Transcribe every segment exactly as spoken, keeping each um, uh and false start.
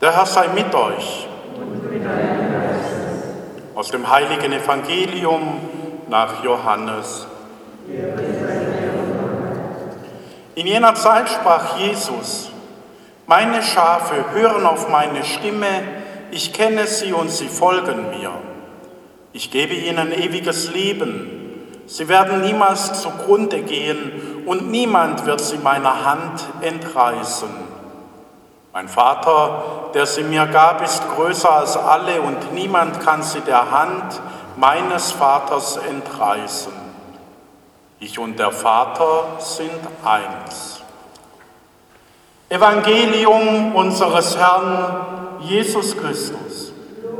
Der Herr sei mit euch. Aus dem heiligen Evangelium nach Johannes. In jener Zeit sprach Jesus: Meine Schafe hören auf meine Stimme, ich kenne sie und sie folgen mir. Ich gebe ihnen ewiges Leben. Sie werden niemals zugrunde gehen und niemand wird sie meiner Hand entreißen. Mein Vater, der sie mir gab, ist größer als alle und niemand kann sie der Hand meines Vaters entreißen. Ich und der Vater sind eins. Evangelium unseres Herrn Jesus Christus.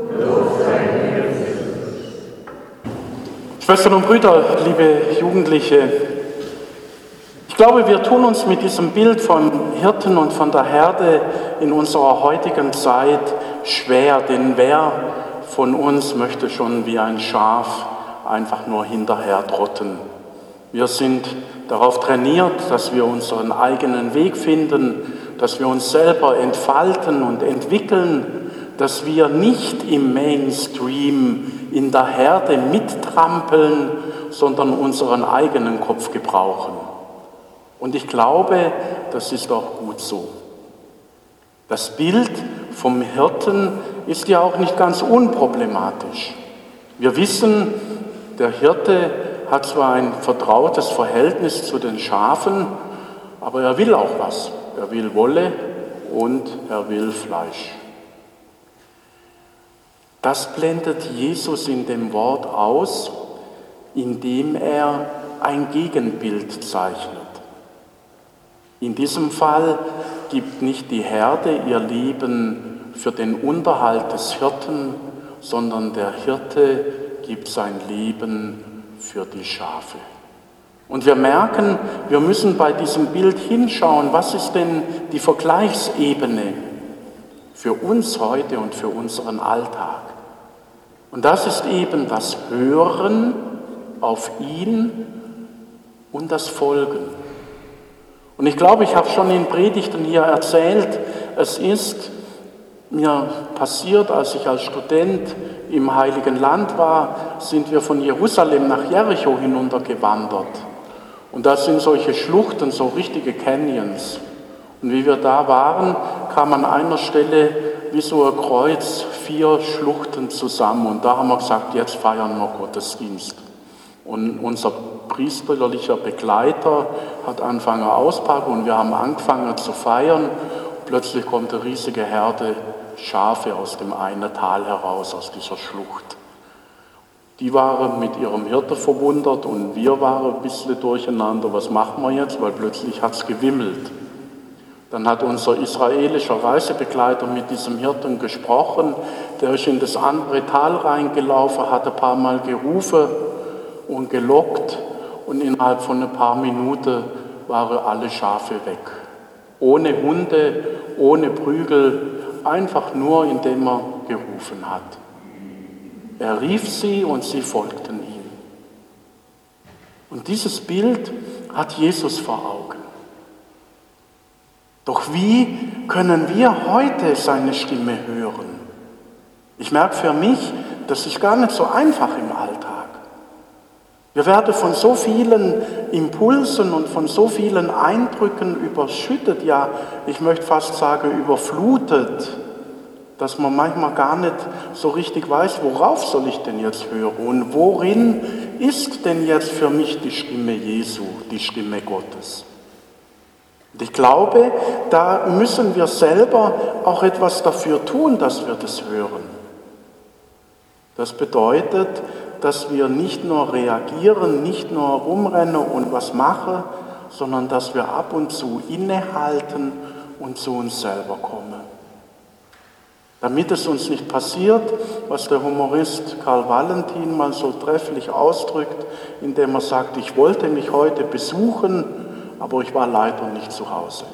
Schwestern und Brüder, liebe Jugendliche, ich glaube, wir tun uns mit diesem Bild vom Hirten und von der Herde in unserer heutigen Zeit schwer, denn wer von uns möchte schon wie ein Schaf einfach nur hinterher trotten? Wir sind darauf trainiert, dass wir unseren eigenen Weg finden, dass wir uns selber entfalten und entwickeln, dass wir nicht im Mainstream in der Herde mittrampeln, sondern unseren eigenen Kopf gebrauchen. Und ich glaube, das ist auch gut so. Das Bild vom Hirten ist ja auch nicht ganz unproblematisch. Wir wissen, der Hirte hat zwar ein vertrautes Verhältnis zu den Schafen, aber er will auch was. Er will Wolle und er will Fleisch. Das blendet Jesus in dem Wort aus, indem er ein Gegenbild zeichnet. In diesem Fall gibt nicht die Herde ihr Leben für den Unterhalt des Hirten, sondern der Hirte gibt sein Leben für die Schafe. Und wir merken, wir müssen bei diesem Bild hinschauen, was ist denn die Vergleichsebene für uns heute und für unseren Alltag? Und das ist eben das Hören auf ihn und das Folgen. Und ich glaube, ich habe schon in Predigten hier erzählt, es ist mir passiert, als ich als Student im Heiligen Land war, sind wir von Jerusalem nach Jericho hinuntergewandert. Und das sind solche Schluchten, so richtige Canyons. Und wie wir da waren, kam an einer Stelle wie so ein Kreuz vier Schluchten zusammen. Und da haben wir gesagt, jetzt feiern wir Gottesdienst. Und unser priesterlicher Begleiter hat angefangen auspacken und wir haben angefangen zu feiern. Plötzlich kommt eine riesige Herde Schafe aus dem einen Tal heraus, aus dieser Schlucht. Die waren mit ihrem Hirte verwundert und wir waren ein bisschen durcheinander. Was machen wir jetzt? Weil plötzlich hat es gewimmelt. Dann hat unser israelischer Reisebegleiter mit diesem Hirten gesprochen. Der ist in das andere Tal reingelaufen, hat ein paar Mal gerufen und gelockt und innerhalb von ein paar Minuten waren alle Schafe weg. Ohne Hunde, ohne Prügel, einfach nur indem er gerufen hat. Er rief sie und sie folgten ihm. Und dieses Bild hat Jesus vor Augen. Doch wie können wir heute seine Stimme hören? Ich merke für mich, das ist gar nicht so einfach im Alltag. Wir werden von so vielen Impulsen und von so vielen Eindrücken überschüttet, ja, ich möchte fast sagen überflutet, dass man manchmal gar nicht so richtig weiß, worauf soll ich denn jetzt hören und worin ist denn jetzt für mich die Stimme Jesu, die Stimme Gottes. Und ich glaube, da müssen wir selber auch etwas dafür tun, dass wir das hören. Das bedeutet, dass wir nicht nur reagieren, nicht nur rumrennen und was machen, sondern dass wir ab und zu innehalten und zu uns selber kommen. Damit es uns nicht passiert, was der Humorist Karl Valentin mal so trefflich ausdrückt, indem er sagt, ich wollte mich heute besuchen, aber ich war leider nicht zu Hause.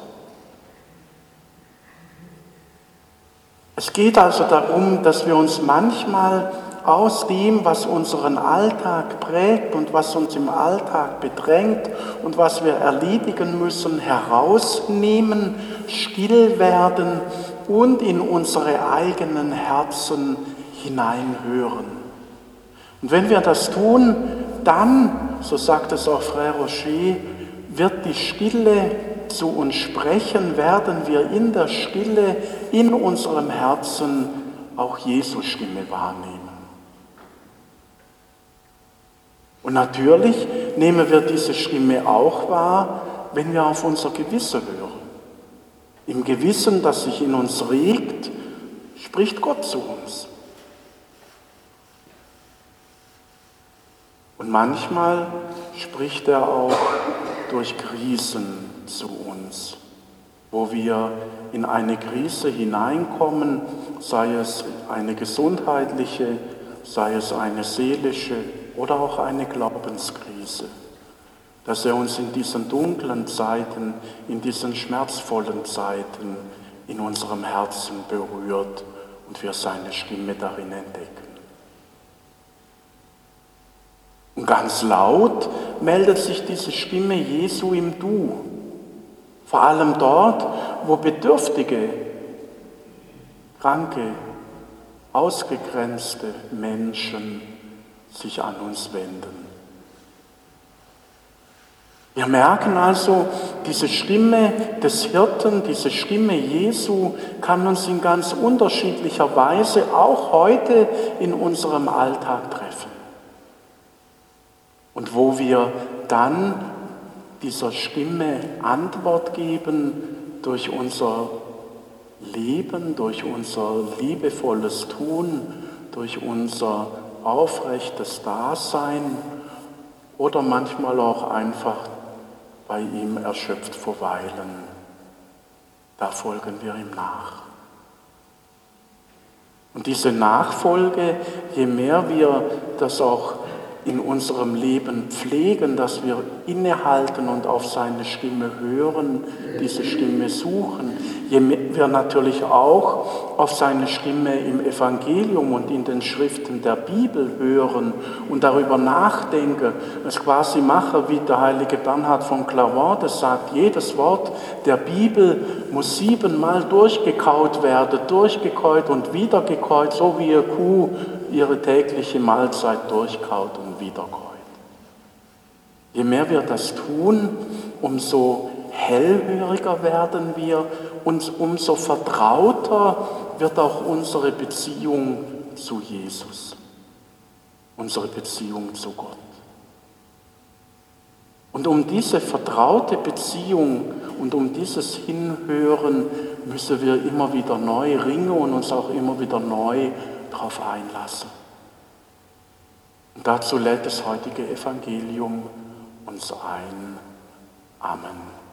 Es geht also darum, dass wir uns manchmal aus dem, was unseren Alltag prägt und was uns im Alltag bedrängt und was wir erledigen müssen, herausnehmen, still werden und in unsere eigenen Herzen hineinhören. Und wenn wir das tun, dann, so sagt es auch Frère Rocher, wird die Stille zu uns sprechen, werden wir in der Stille, in unserem Herzen auch Jesu Stimme wahrnehmen. Und natürlich nehmen wir diese Stimme auch wahr, wenn wir auf unser Gewissen hören. Im Gewissen, das sich in uns regt, spricht Gott zu uns. Und manchmal spricht er auch durch Krisen zu uns, wo wir in eine Krise hineinkommen, sei es eine gesundheitliche, sei es eine seelische oder auch eine Glaubenskrise, dass er uns in diesen dunklen Zeiten, in diesen schmerzvollen Zeiten in unserem Herzen berührt und wir seine Stimme darin entdecken. Und ganz laut meldet sich diese Stimme Jesu im Du, vor allem dort, wo Bedürftige, kranke, ausgegrenzte Menschen sich an uns wenden. Wir merken also, diese Stimme des Hirten, diese Stimme Jesu kann uns in ganz unterschiedlicher Weise auch heute in unserem Alltag treffen. Und wo wir dann dieser Stimme Antwort geben durch unser Leben, durch unser liebevolles Tun, durch unser aufrechtes Dasein oder manchmal auch einfach bei ihm erschöpft verweilen. Da folgen wir ihm nach. Und diese Nachfolge, je mehr wir das auch in unserem Leben pflegen, dass wir innehalten und auf seine Stimme hören, diese Stimme suchen, je mehr wir natürlich auch auf seine Stimme im Evangelium und in den Schriften der Bibel hören und darüber nachdenken, es quasi mache, wie der heilige Bernhard von Clairvaux das sagt, jedes Wort der Bibel muss siebenmal durchgekaut werden, durchgekaut und wieder gekaut, so wie eine Kuh ihre tägliche Mahlzeit durchkaut und wiederkäut. Je mehr wir das tun, umso hellhöriger werden wir und umso vertrauter wird auch unsere Beziehung zu Jesus, unsere Beziehung zu Gott. Und um diese vertraute Beziehung und um dieses Hinhören müssen wir immer wieder neu ringen und uns auch immer wieder neu darauf einlassen. Und dazu lädt das heutige Evangelium uns ein. Amen.